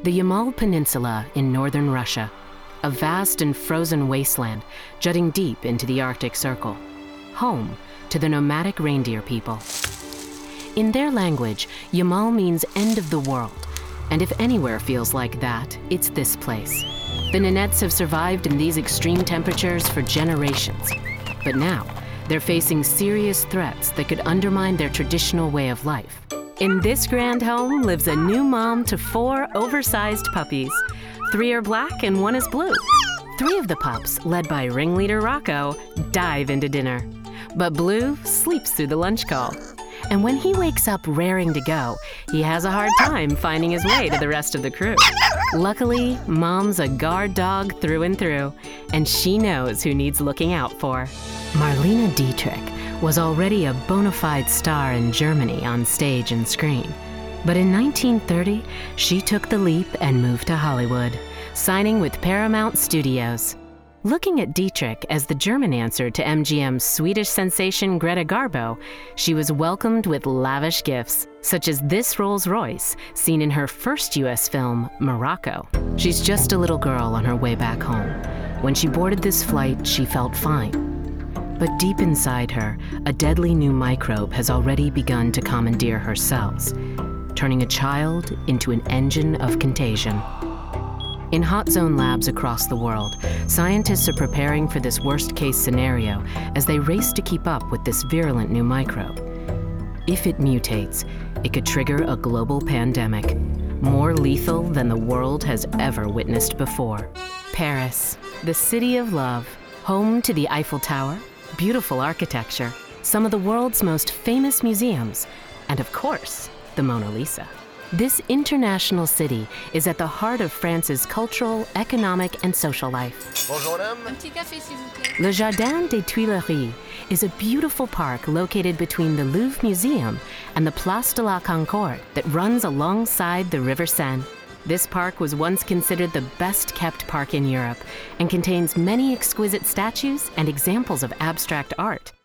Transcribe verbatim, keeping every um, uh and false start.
The Yamal Peninsula in northern Russia, a vast and frozen wasteland jutting deep into the Arctic Circle, home to the nomadic reindeer people. In their language, Yamal means end of the world, and if anywhere feels like that, it's this place. The Nenettes have survived in these extreme temperatures for generations, but now they're facing serious threats that could undermine their traditional way of life. In this grand home lives a new mom to four oversized puppies. Three are black and one is blue. Three of the pups, led by ringleader Rocco, dive into dinner. But Blue sleeps through the lunch call. And when he wakes up raring to go, he has a hard time finding his way to the rest of the crew. Luckily, Mom's a guard dog through and through, and she knows who needs looking out for. Marlene Dietrich was already a bona fide star in Germany on stage and screen. But in nineteen thirty, she took the leap and moved to Hollywood, signing with Paramount Studios. Looking at Dietrich as the German answer to M G M's Swedish sensation Greta Garbo, she was welcomed with lavish gifts, such as this Rolls-Royce, seen in her first U S film, Morocco. She's just a little girl on her way back home. When she boarded this flight, she felt fine. But deep inside her, a deadly new microbe has already begun to commandeer her cells, turning a child into an engine of contagion. In hot zone labs across the world, scientists are preparing for this worst-case scenario as they race to keep up with this virulent new microbe. If it mutates, it could trigger a global pandemic, more lethal than the world has ever witnessed before. Paris, the city of love, home to the Eiffel Tower, beautiful architecture, some of the world's most famous museums, and of course, the Mona Lisa. This international city is at the heart of France's cultural, economic, and social life. Bonjour, madame. Un petit café, s'il vous plaît. Le Jardin des Tuileries is a beautiful park located between the Louvre Museum and the Place de la Concorde that runs alongside the River Seine. This park was once considered the best-kept park in Europe and contains many exquisite statues and examples of abstract art.